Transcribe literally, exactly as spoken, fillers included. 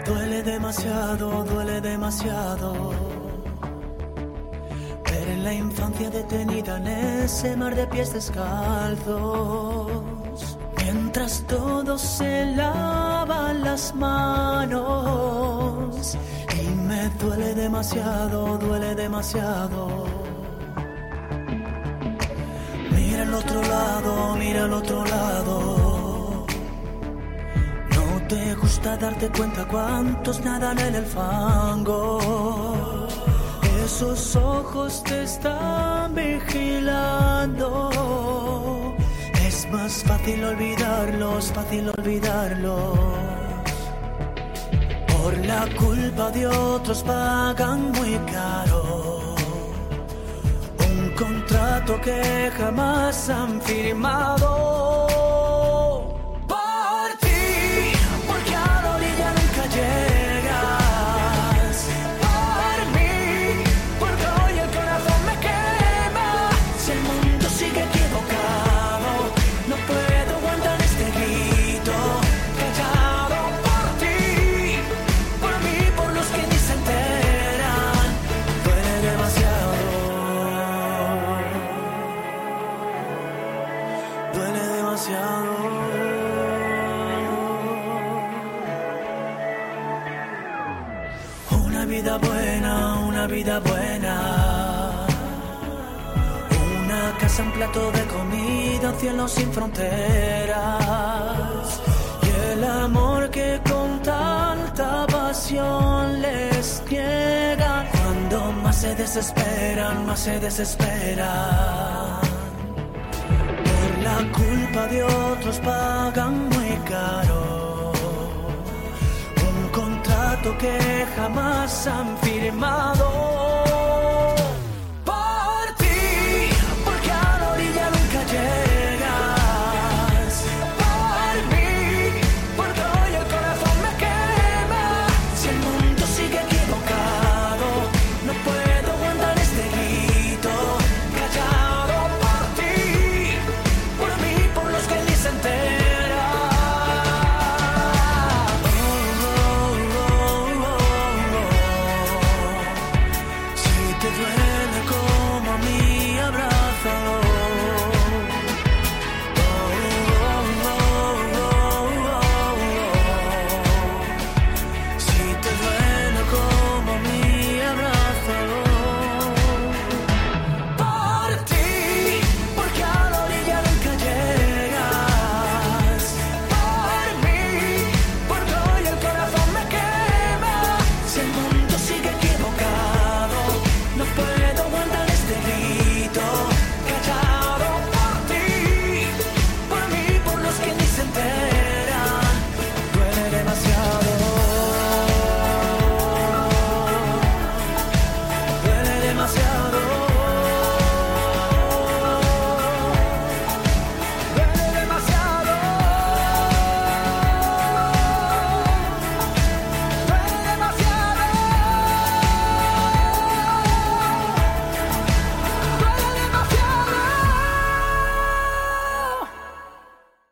Duele demasiado, duele demasiado ver en la infancia detenida en ese mar de pies descalzos, mientras todos se lavan las manos. Y me duele demasiado, duele demasiado. Mira al otro lado, mira al otro lado. ¿Te gusta darte cuenta cuántos nadan en el fango? Esos ojos te están vigilando. Es más fácil olvidarlos, fácil olvidarlos. Por la culpa de otros pagan muy caro un contrato que jamás han firmado. Llegas por mí, porque hoy el corazón me quema. Si el mundo sigue equivocado, no puedo aguantar este grito. Callado por ti, por mí, por los que ni se enteran. Duele demasiado, duele demasiado. Una vida buena, una vida buena. Una casa, un plato de comida, un cielo sin fronteras. Y el amor que con tanta pasión les niega. Cuando más se desesperan, más se desesperan. Por la culpa de otros pagan muy caro que jamás han firmado.